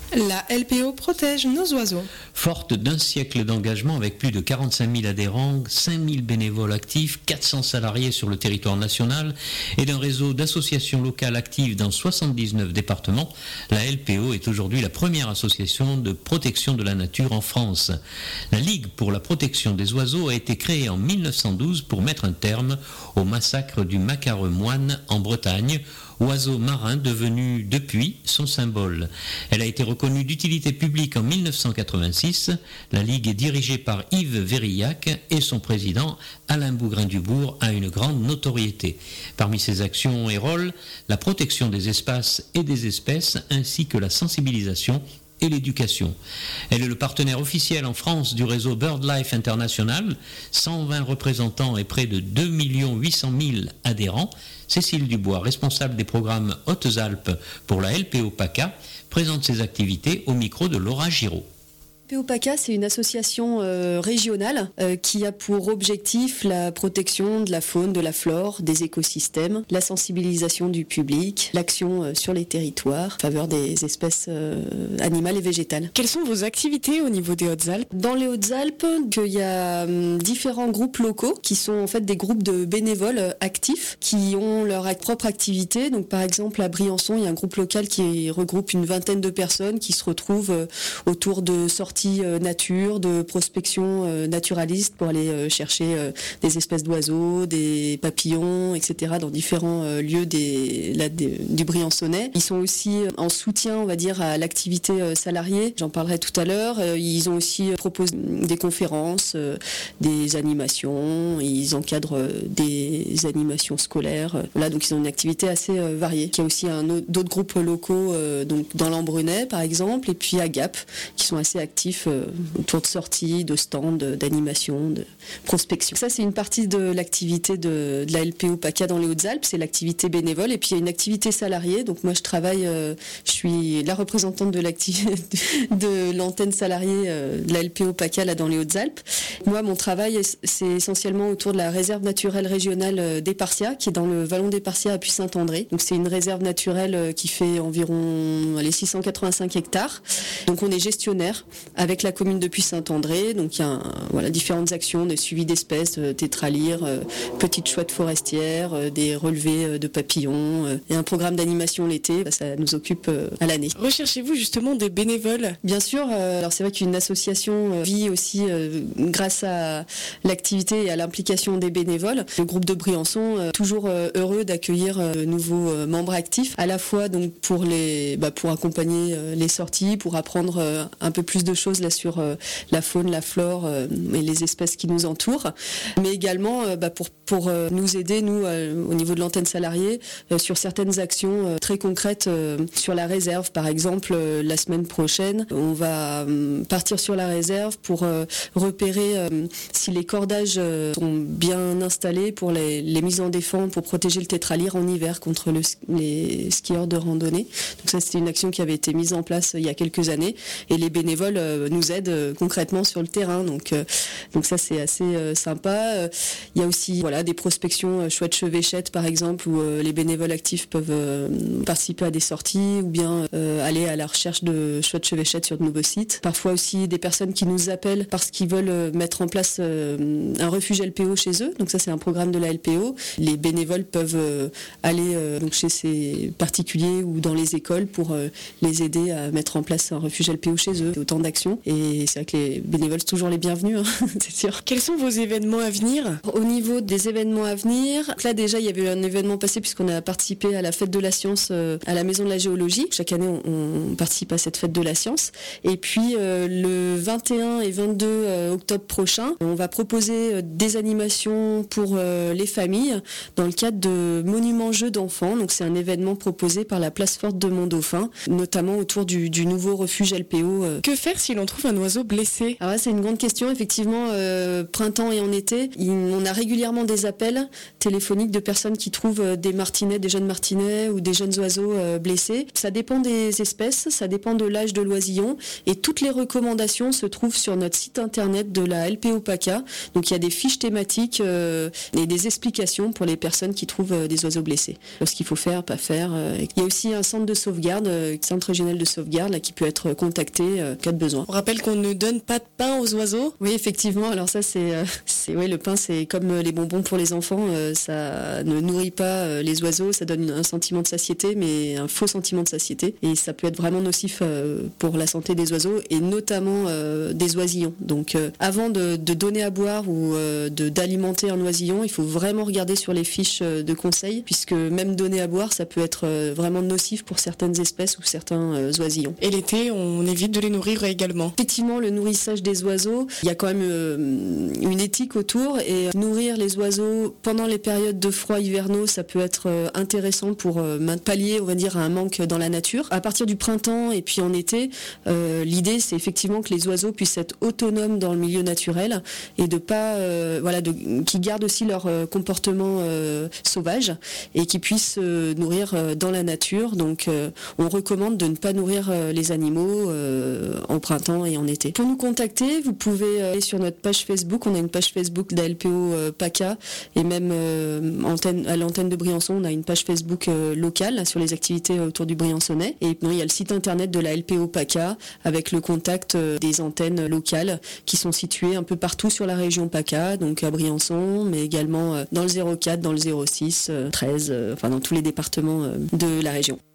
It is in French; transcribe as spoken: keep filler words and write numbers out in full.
La L P O protège nos oiseaux. Forte d'un siècle d'engagement avec plus de quarante-cinq mille adhérents, cinq mille bénévoles actifs, quatre cents salariés sur le territoire national et d'un réseau d'associations locales actives dans soixante-dix-neuf départements, la L P O est aujourd'hui la première association de protection de la nature en France. La Ligue pour la protection des oiseaux a été créée en mille neuf cent douze pour mettre un terme au massacre du macareux moine en Bretagne, oiseau marin devenu depuis son symbole. Elle a été reconnue d'utilité publique en mille neuf cent quatre-vingt-six. La Ligue est dirigée par Yves Verillac et son président Alain Bougrain-Dubourg a une grande notoriété. Parmi ses actions et rôles, la protection des espaces et des espèces ainsi que la sensibilisation et l'éducation. Elle est le partenaire officiel en France du réseau BirdLife International, cent vingt représentants et près de deux millions huit cent mille adhérents. Cécile Dubois, responsable des programmes Hautes-Alpes pour la L P O PACA, présente ses activités au micro de Laura Giraud. L P O PACA, c'est une association euh, régionale euh, qui a pour objectif la protection de la faune, de la flore, des écosystèmes, la sensibilisation du public, l'action euh, sur les territoires en faveur des espèces euh, animales et végétales. Quelles sont vos activités au niveau des Hautes-Alpes ? Dans les Hautes-Alpes, il y a euh, différents groupes locaux qui sont en fait des groupes de bénévoles euh, actifs qui ont leur propre activité. Donc par exemple à Briançon, il y a un groupe local qui regroupe une vingtaine de personnes qui se retrouvent euh, autour de sorties nature, de prospection euh, naturaliste pour aller euh, chercher euh, des espèces d'oiseaux, des papillons, et cetera dans différents euh, lieux des, là, des, du Briançonnais. Ils sont aussi en soutien, on va dire, à l'activité euh, salariée. J'en parlerai tout à l'heure. Euh, ils ont aussi proposé des conférences, euh, des animations. Ils encadrent euh, des animations scolaires. Voilà, donc ils ont une activité assez euh, variée. Il y a aussi un, d'autres groupes locaux, euh, donc dans l'Embrunais par exemple, et puis à Gap, qui sont assez actifs autour de sorties, de stands, d'animation, de prospection. Ça, c'est une partie de l'activité de, de la L P O PACA dans les Hautes-Alpes, c'est l'activité bénévole. Et puis, il y a une activité salariée. Donc, moi, je travaille, euh, je suis la représentante de, de l'antenne salariée euh, de la L P O PACA là, dans les Hautes-Alpes. Moi, mon travail, c'est essentiellement autour de la réserve naturelle régionale des Parcias, qui est dans le vallon des Parcias à Puy-Saint-André. Donc, c'est une réserve naturelle qui fait environ allez, six cent quatre-vingt-cinq hectares. Donc, on est gestionnaire avec la commune de Puy-Saint-André. Donc il y a un, voilà, différentes actions de suivi d'espèces, euh, tétralyres, euh, petites chouettes forestières, euh, des relevés euh, de papillons euh, et un programme d'animation l'été. Ça nous occupe euh, à l'année. Recherchez-vous justement des bénévoles ? Bien sûr. Euh, alors c'est vrai qu'une association euh, vit aussi euh, grâce à l'activité et à l'implication des bénévoles. Le groupe de Briançon euh, toujours euh, heureux d'accueillir euh, de nouveaux euh, membres actifs, à la fois donc pour les, bah, pour accompagner euh, les sorties, pour apprendre euh, un peu plus de choses là sur euh, la faune, la flore euh, et les espèces qui nous entourent, mais également euh, bah, pour pour euh, nous aider nous euh, au niveau de l'antenne salariée euh, sur certaines actions euh, très concrètes euh, sur la réserve. Par exemple, euh, la semaine prochaine, on va euh, partir sur la réserve pour euh, repérer euh, si les cordages euh, sont bien installés pour les, les mises en défense pour protéger le tétralyre en hiver contre le, les skieurs de randonnée. Donc ça, c'était une action qui avait été mise en place euh, il y a quelques années et les bénévoles euh, nous aide euh, concrètement sur le terrain. Donc, euh, donc ça, c'est assez euh, sympa. Euh, il y a aussi voilà, des prospections euh, chouettes chevêchettes, par exemple, où euh, les bénévoles actifs peuvent euh, participer à des sorties ou bien euh, aller à la recherche de chouettes chevêchettes sur de nouveaux sites. Parfois aussi des personnes qui nous appellent parce qu'ils veulent euh, mettre en place euh, un refuge L P O chez eux. Donc ça, c'est un programme de la L P O. Les bénévoles peuvent euh, aller euh, donc chez ces particuliers ou dans les écoles pour euh, les aider à mettre en place un refuge L P O chez eux. Autant d'actions. Et c'est vrai que les bénévoles sont toujours les bienvenus, hein, c'est sûr. Quels sont vos événements à venir ? Au niveau des événements à venir, là déjà il y avait eu un événement passé puisqu'on a participé à la fête de la science euh, à la Maison de la Géologie. Chaque année on, on participe à cette fête de la science. Et puis euh, le vingt et un et vingt-deux euh, octobre prochain, on va proposer euh, des animations pour euh, les familles dans le cadre de Monuments Jeux d'enfants. Donc c'est un événement proposé par la Place Forte de Montdauphin, notamment autour du, du nouveau refuge L P O. Euh. Que faire si l'on trouve un oiseau blessé? Alors là, c'est une grande question. Effectivement, euh, printemps et en été, il, on a régulièrement des appels téléphoniques de personnes qui trouvent des martinets, des jeunes martinets ou des jeunes oiseaux euh, blessés. Ça dépend des espèces, ça dépend de l'âge de l'oisillon et toutes les recommandations se trouvent sur notre site internet de la L P O PACA. Donc il y a des fiches thématiques euh, et des explications pour les personnes qui trouvent euh, des oiseaux blessés. Ce qu'il faut faire, pas faire. Euh. Il y a aussi un centre de sauvegarde, euh, centre régional de sauvegarde, là, qui peut être contacté euh, en cas de besoin. On rappelle qu'on ne donne pas de pain aux oiseaux. Oui, effectivement. Alors ça, c'est, euh, c'est oui, le pain, c'est comme les bonbons pour les enfants. Euh, ça ne nourrit pas euh, les oiseaux, ça donne un sentiment de satiété, mais un faux sentiment de satiété. Et ça peut être vraiment nocif euh, pour la santé des oiseaux et notamment euh, des oisillons. Donc, euh, avant de, de donner à boire ou euh, de, d'alimenter un oisillon, il faut vraiment regarder sur les fiches de conseils, puisque même donner à boire, ça peut être euh, vraiment nocif pour certaines espèces ou certains euh, oisillons. Et l'été, on évite de les nourrir également. Effectivement, le nourrissage des oiseaux, il y a quand même euh, une éthique autour et nourrir les oiseaux pendant les périodes de froid hivernaux, ça peut être euh, intéressant pour euh, pallier, on va dire, à un manque dans la nature. À partir du printemps et puis en été, euh, l'idée c'est effectivement que les oiseaux puissent être autonomes dans le milieu naturel et de pas, euh, voilà, de, qu'ils gardent aussi leur euh, comportement euh, sauvage et qu'ils puissent euh, nourrir euh, dans la nature. Donc euh, on recommande de ne pas nourrir euh, les animaux euh, en printemps et en été. Pour nous contacter, vous pouvez aller sur notre page Facebook. On a une page Facebook de la L P O euh, PACA et même euh, antenne, à l'antenne de Briançon, on a une page Facebook euh, locale là, sur les activités autour du Briançonnais. Et non, il y a le site internet de la L P O PACA avec le contact euh, des antennes locales qui sont situées un peu partout sur la région PACA, donc à Briançon, mais également euh, dans le zéro quatre, dans le zéro six, euh, treize, euh, enfin dans tous les départements euh, de la région.